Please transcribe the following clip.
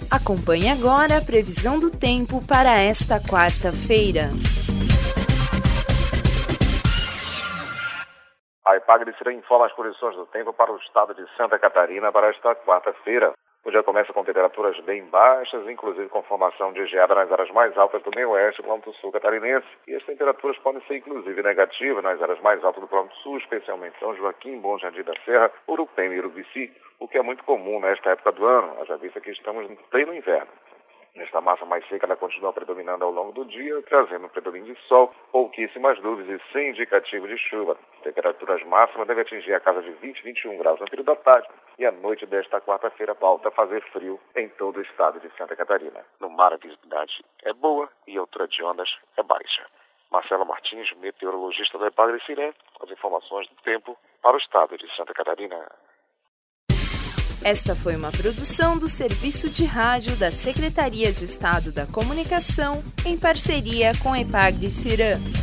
Acompanhe agora a previsão do tempo para esta quarta-feira. A Epagre-Ciran informa as condições do tempo para o estado de Santa Catarina para esta quarta-feira. O dia começa com temperaturas bem baixas, inclusive com formação de geada nas áreas mais altas do meio-oeste e planalto sul catarinense. E as temperaturas podem ser inclusive negativas nas áreas mais altas do planalto sul, especialmente São Joaquim, Bom Jardim da Serra, Urupema e Urubici, o que é muito comum nesta época do ano, haja vista que estamos em pleno inverno. Nesta massa mais seca, ela continua predominando ao longo do dia, trazendo um predomínio de sol, pouquíssimas nuvens e sem indicativo de chuva. Temperaturas máximas devem atingir a casa de 20 e 21 graus no período da tarde e a noite desta quarta-feira volta a fazer frio em todo o estado de Santa Catarina. No mar, a visibilidade é boa e a altura de ondas é baixa. Marcelo Martins, meteorologista da Epagre-Ciran, com as informações do tempo para o estado de Santa Catarina. Esta foi uma produção do Serviço de Rádio da Secretaria de Estado da Comunicação, em parceria com a Epagre-Ciran.